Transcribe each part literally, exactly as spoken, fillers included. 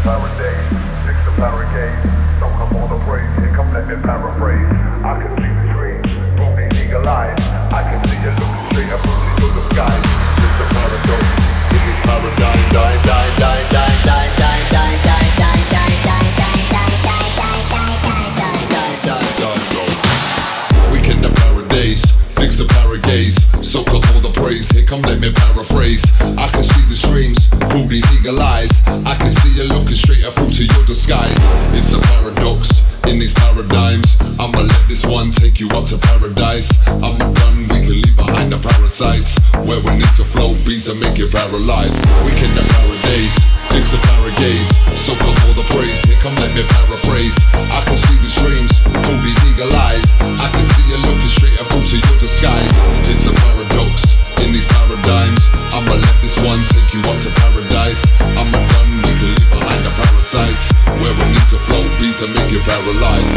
paradise, six the paragate. Don't come all the praise, here come let me paraphrase. I can see the dreams, through these eagle eyes. I can see you looking straight up into the sky. It's the paradox, it is paradise. Die, die, die, die, die, die, die, die, die, die, die, die, die, die, die, die. Weekend of paradise, fix the paragaze. Soak up all the praise, here come let me paraphrase. I can see the streams through these eagle eyes. I can see you looking straight up through to your disguise. It's a paradox in these paradigms. I'ma let this one take you up to paradise. I'm a gun we can leave behind the parasites, where we need to float beats and make it paralyzed. Weekend of paradise, fix the paragaze. Soak up all the praise, here come let me paraphrase. I can see the streams through these eagle eyes. I can see you looking straight up through to your disguise. It's a paradox in these paradigms. I'ma let this one take you up to paradise. I'm a gun we can leave behind the parasites, where we need to float beats and make it paralyzed.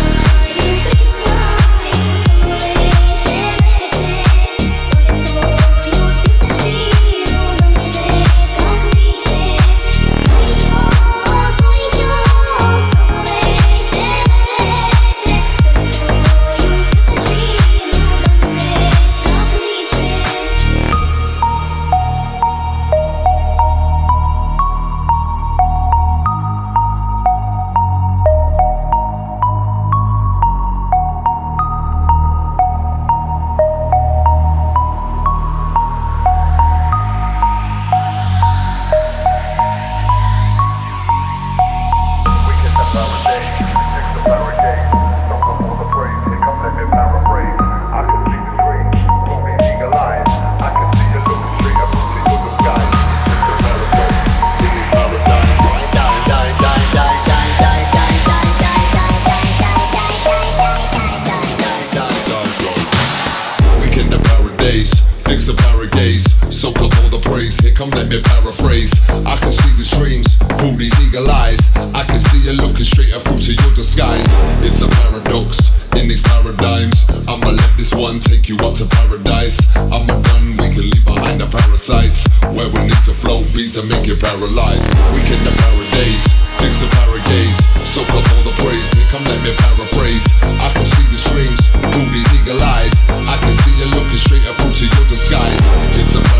Fix the paragaze, soak up all the praise. Here come let me paraphrase. I can see the streams through these eagle eyes. I can see you looking straight up through to your disguise. It's a paradox in these paradigms. I'ma let this one take you up to paradise. I'm a gun we can leave behind the parasites, where we need to float beats and make it paralyzed. Weekend of paradise, fix the paragaze. Soak up all the praise. Here come let me paraphrase. I can see the streams through these eagle eyes. I can see you looking straight up through to your disguise. It's a